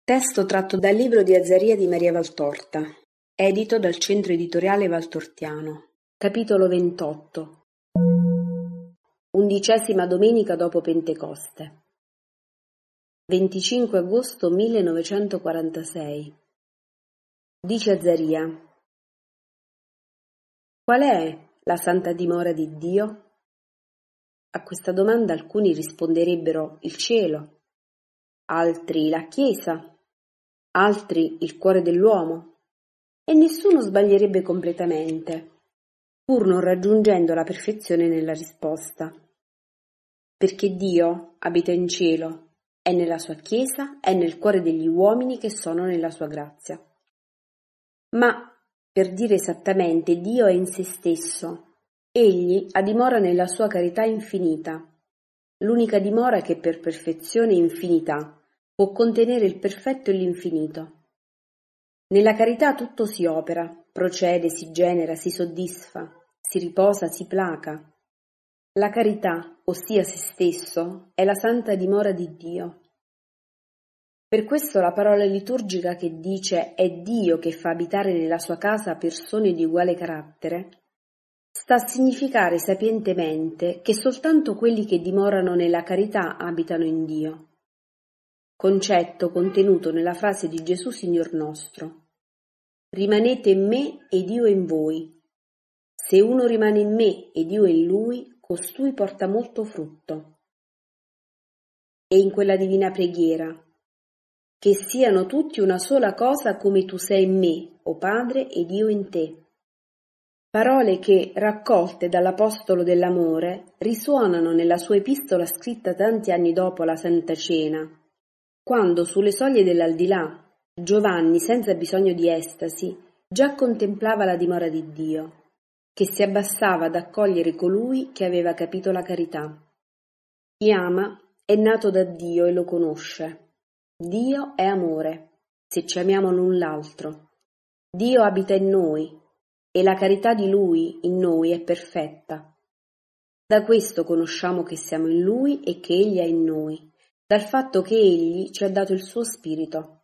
Testo tratto dal libro di Azzaria di Maria Valtorta, edito dal Centro Editoriale Valtortiano. Capitolo 28. 11ª domenica dopo Pentecoste. 25 agosto 1946. Dice Azzaria: qual è la santa dimora di Dio? A questa domanda alcuni risponderebbero il cielo, altri la Chiesa, altri il cuore dell'uomo, e nessuno sbaglierebbe completamente, pur non raggiungendo la perfezione nella risposta. Perché Dio abita in cielo, è nella sua Chiesa, è nel cuore degli uomini che sono nella sua grazia. Ma, per dire esattamente, Dio è in se stesso. Egli ha dimora nella sua carità infinita, l'unica dimora che per perfezione e infinità può contenere il perfetto e l'infinito. Nella carità tutto si opera, procede, si genera, si soddisfa, si riposa, si placa. La carità, ossia se stesso, è la santa dimora di Dio. Per questo la parola liturgica che dice «è Dio che fa abitare nella sua casa persone di uguale carattere» sta a significare sapientemente che soltanto quelli che dimorano nella carità abitano in Dio. Concetto contenuto nella frase di Gesù Signor nostro: «Rimanete in me ed io in voi. Se uno rimane in me ed io in lui, costui porta molto frutto». E in quella divina preghiera: «Che siano tutti una sola cosa come tu sei in me, o Padre, ed io in te». Parole che, raccolte dall'Apostolo dell'Amore, risuonano nella sua epistola scritta tanti anni dopo la Santa Cena, quando sulle soglie dell'aldilà Giovanni, senza bisogno di estasi, già contemplava la dimora di Dio, che si abbassava ad accogliere colui che aveva capito la carità. Chi ama è nato da Dio e lo conosce. Dio è amore, se ci amiamo l'un l'altro. Dio abita in noi, e la carità di Lui in noi è perfetta. Da questo conosciamo che siamo in Lui e che Egli è in noi, dal fatto che Egli ci ha dato il suo Spirito.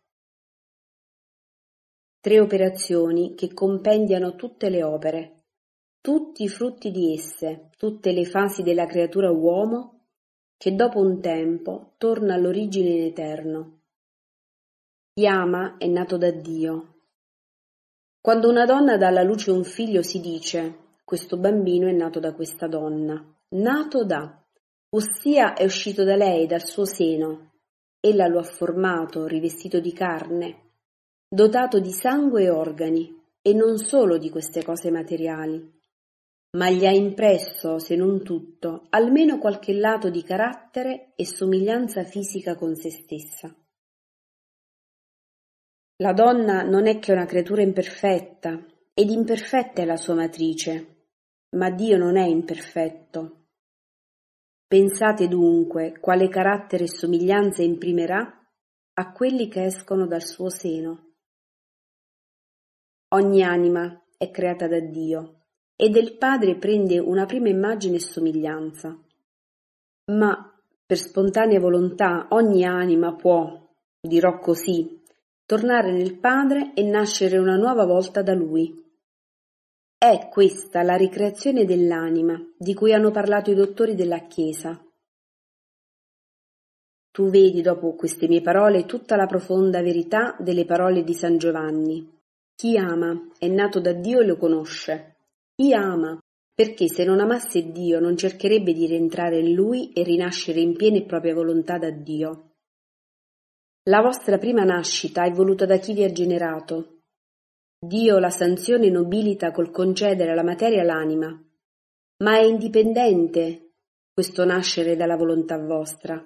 3 operazioni che compendiano tutte le opere, tutti i frutti di esse, tutte le fasi della creatura uomo, che dopo un tempo torna all'origine in eterno. Chi ama è nato da Dio. Quando una donna dà alla luce un figlio si dice: questo bambino è nato da questa donna, nato da, ossia è uscito da lei, dal suo seno. Ella lo ha formato, rivestito di carne, dotato di sangue e organi, e non solo di queste cose materiali, ma gli ha impresso, se non tutto, almeno qualche lato di carattere e somiglianza fisica con se stessa. La donna non è che una creatura imperfetta, ed imperfetta è la sua matrice, ma Dio non è imperfetto. Pensate dunque quale carattere e somiglianza imprimerà a quelli che escono dal suo seno. Ogni anima è creata da Dio, e del Padre prende una prima immagine e somiglianza. Ma per spontanea volontà ogni anima può, dirò così, tornare nel Padre e nascere una nuova volta da Lui. È questa la ricreazione dell'anima, di cui hanno parlato i dottori della Chiesa. Tu vedi dopo queste mie parole tutta la profonda verità delle parole di San Giovanni. Chi ama è nato da Dio e lo conosce. Chi ama, perché se non amasse Dio non cercherebbe di rientrare in Lui e rinascere in piena e propria volontà da Dio. La vostra prima nascita è voluta da chi vi ha generato. Dio la sanzione nobilita col concedere alla materia l'anima, ma è indipendente questo nascere dalla volontà vostra.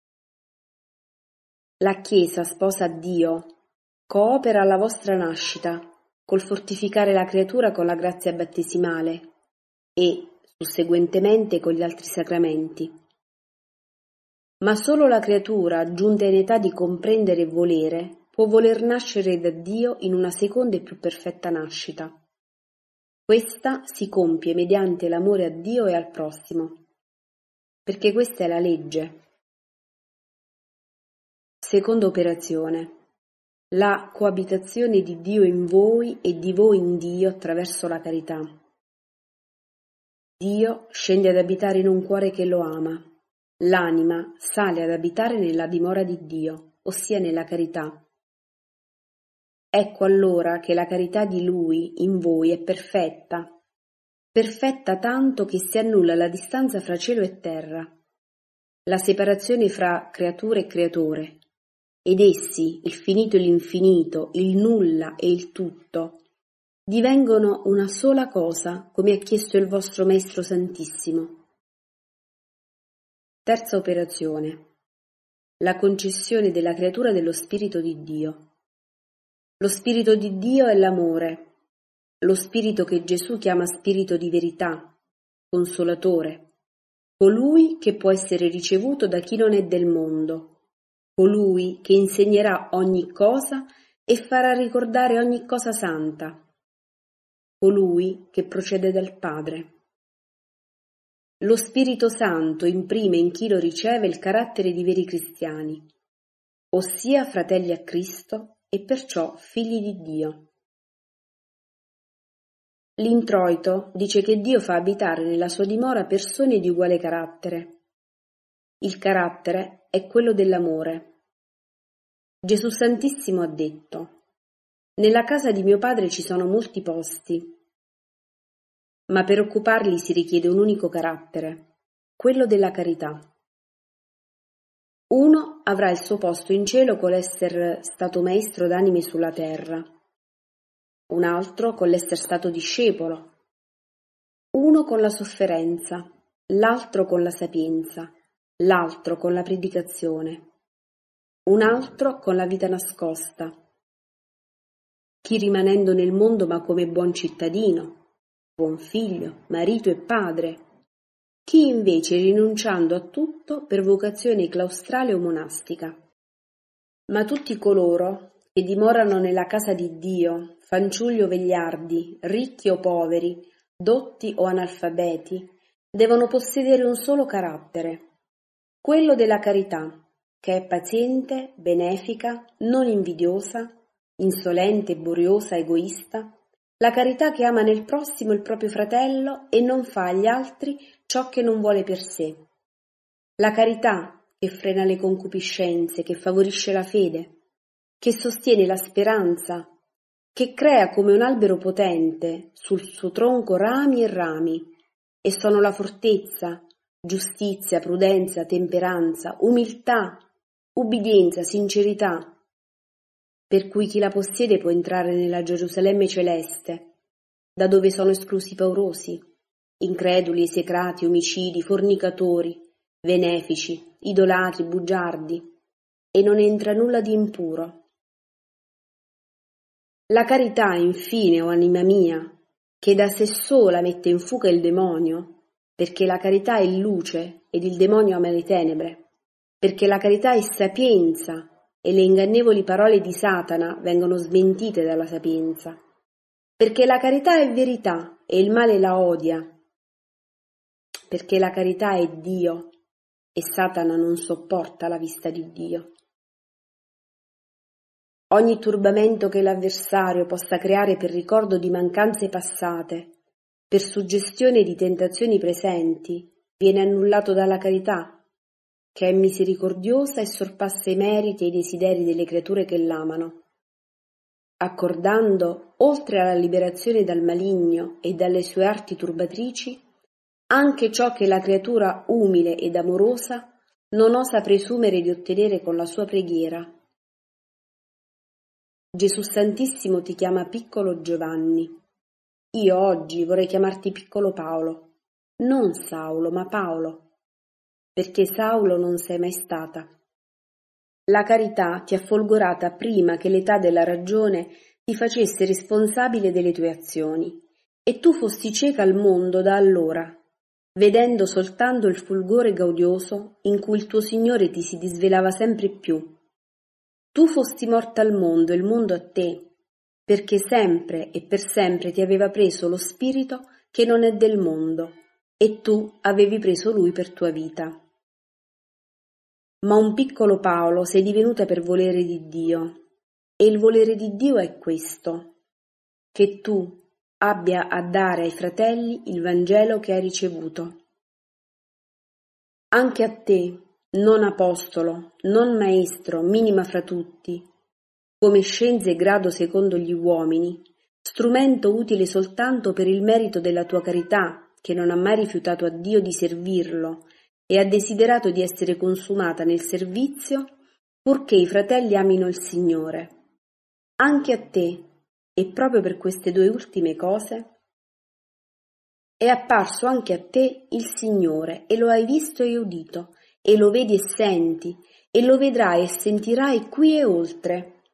La Chiesa sposa Dio, coopera alla vostra nascita, col fortificare la creatura con la grazia battesimale e, susseguentemente, con gli altri sacramenti. Ma solo la creatura, giunta in età di comprendere e volere, può voler nascere da Dio in una seconda e più perfetta nascita. Questa si compie mediante l'amore a Dio e al prossimo, perché questa è la legge. Seconda operazione. la coabitazione di Dio in voi e di voi in Dio attraverso la carità. Dio scende ad abitare in un cuore che lo ama. L'anima sale ad abitare nella dimora di Dio, ossia nella carità. Ecco allora che la carità di Lui in voi è perfetta, perfetta tanto che si annulla la distanza fra cielo e terra, la separazione fra creatura e creatore, ed essi, il finito e l'infinito, il nulla e il tutto, divengono una sola cosa, come ha chiesto il vostro Maestro Santissimo. Terza operazione. La concessione della creatura dello Spirito di Dio. Lo Spirito di Dio è l'amore, lo Spirito che Gesù chiama Spirito di verità, consolatore, colui che può essere ricevuto da chi non è del mondo, colui che insegnerà ogni cosa e farà ricordare ogni cosa santa, colui che procede dal Padre. Lo Spirito Santo imprime in chi lo riceve il carattere di veri cristiani, ossia fratelli a Cristo e perciò figli di Dio. L'introito dice che Dio fa abitare nella sua dimora persone di uguale carattere. Il carattere è quello dell'amore. Gesù Santissimo ha detto: «Nella casa di mio Padre ci sono molti posti», ma per occuparli si richiede un unico carattere, quello della carità. Uno avrà il suo posto in cielo con l'essere stato maestro d'anime sulla terra, un altro con l'essere stato discepolo, uno con la sofferenza, l'altro con la sapienza, l'altro con la predicazione, un altro con la vita nascosta. Chi rimanendo nel mondo ma come buon cittadino, buon figlio, marito e padre, chi invece rinunciando a tutto per vocazione claustrale o monastica. Ma tutti coloro che dimorano nella casa di Dio, fanciulli o vegliardi, ricchi o poveri, dotti o analfabeti, devono possedere un solo carattere, quello della carità, che è paziente, benefica, non invidiosa, insolente, boriosa, egoista, la carità che ama nel prossimo il proprio fratello e non fa agli altri ciò che non vuole per sé. La carità che frena le concupiscenze, che favorisce la fede, che sostiene la speranza, che crea come un albero potente sul suo tronco rami e rami, e sono la fortezza, giustizia, prudenza, temperanza, umiltà, ubbidienza, sincerità, per cui chi la possiede può entrare nella Gerusalemme celeste, da dove sono esclusi i paurosi, increduli, esecrati, omicidi, fornicatori, benefici, idolatri, bugiardi, e non entra nulla di impuro. La carità, infine, o anima mia, che da sé sola mette in fuga il demonio, perché la carità è luce ed il demonio ama le tenebre, perché la carità è sapienza e le ingannevoli parole di Satana vengono smentite dalla sapienza, perché la carità è verità e il male la odia, perché la carità è Dio e Satana non sopporta la vista di Dio. Ogni turbamento che l'avversario possa creare per ricordo di mancanze passate, per suggestione di tentazioni presenti, viene annullato dalla carità, che è misericordiosa e sorpassa i meriti e i desideri delle creature che l'amano, accordando, oltre alla liberazione dal maligno e dalle sue arti turbatrici, anche ciò che la creatura umile ed amorosa non osa presumere di ottenere con la sua preghiera. Gesù Santissimo ti chiama piccolo Giovanni. Io oggi vorrei chiamarti piccolo Paolo, non Saulo, ma Paolo, perché Saulo non sei mai stata. La carità ti ha folgorata prima che l'età della ragione ti facesse responsabile delle tue azioni, e tu fossi cieca al mondo da allora, vedendo soltanto il fulgore gaudioso in cui il tuo Signore ti si disvelava sempre più. Tu fosti morta al mondo e il mondo a te, perché sempre e per sempre ti aveva preso lo spirito che non è del mondo, e tu avevi preso lui per tua vita. Ma un piccolo Paolo sei divenuta per volere di Dio, E il volere di Dio è questo, che tu abbia a dare ai fratelli il Vangelo che hai ricevuto. Anche a te, non apostolo, non maestro, minima fra tutti, come scienza e grado secondo gli uomini, strumento utile soltanto per il merito della tua carità, che non ha mai rifiutato a Dio di servirlo e ha desiderato di essere consumata nel servizio, purché i fratelli amino il Signore. Anche a te, e proprio per queste due ultime cose, è apparso anche a te il Signore, e lo hai visto e udito, e lo vedi e senti, e lo vedrai e sentirai qui e oltre.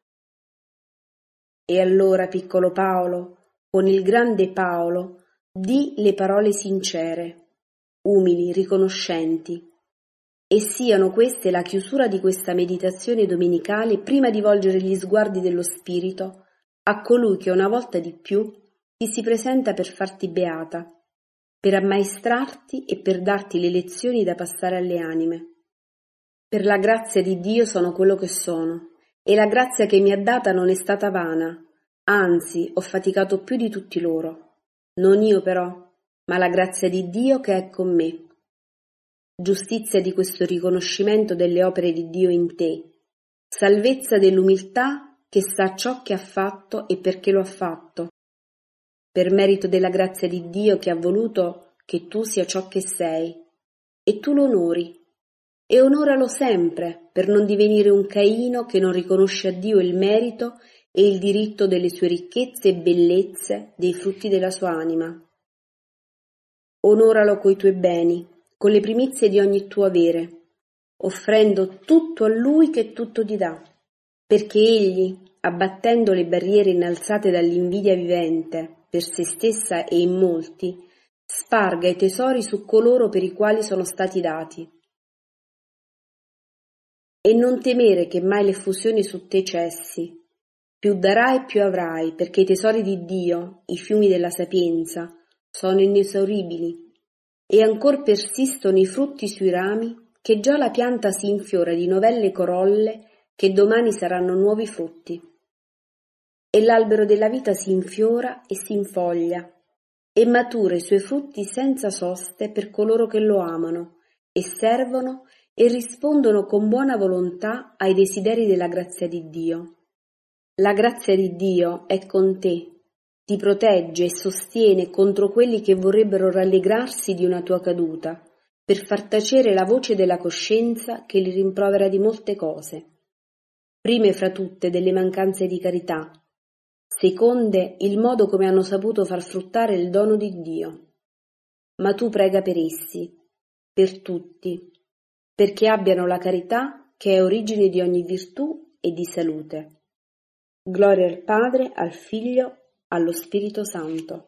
E allora, piccolo Paolo, con il grande Paolo, di le parole sincere, umili, riconoscenti, e siano queste la chiusura di questa meditazione domenicale prima di volgere gli sguardi dello Spirito a colui che una volta di più ti si presenta per farti beata, per ammaestrarti e per darti le lezioni da passare alle anime. Per la grazia di Dio sono quello che sono, e la grazia che mi ha data non è stata vana, anzi ho faticato più di tutti loro. Non io però, ma la grazia di Dio che è con me. Giustizia di questo riconoscimento delle opere di Dio in te, salvezza dell'umiltà che sa ciò che ha fatto e perché lo ha fatto, per merito della grazia di Dio che ha voluto che tu sia ciò che sei, e tu lo onori, e onoralo sempre, per non divenire un Caino che non riconosce a Dio il merito e il diritto delle sue ricchezze e bellezze, dei frutti della sua anima. Onoralo coi tuoi beni, con le primizie di ogni tuo avere, offrendo tutto a Lui che tutto ti dà, perché Egli, abbattendo le barriere innalzate dall'invidia vivente per se stessa e in molti, sparga i tesori su coloro per i quali sono stati dati. E non temere che mai l'effusione su te cessi. Più darai più avrai, perché i tesori di Dio, i fiumi della sapienza, sono inesauribili, e ancor persistono i frutti sui rami, che già la pianta si infiora di novelle corolle, che domani saranno nuovi frutti. E l'albero della vita si infiora e si infoglia, e matura i suoi frutti senza soste per coloro che lo amano, e servono e rispondono con buona volontà ai desideri della grazia di Dio. La grazia di Dio è con te, ti protegge e sostiene contro quelli che vorrebbero rallegrarsi di una tua caduta, per far tacere la voce della coscienza che li rimprovera di molte cose. Prime fra tutte delle mancanze di carità, seconde il modo come hanno saputo far fruttare il dono di Dio. Ma tu prega per essi, per tutti, perché abbiano la carità che è origine di ogni virtù e di salute. Gloria al Padre, al Figlio, allo Spirito Santo.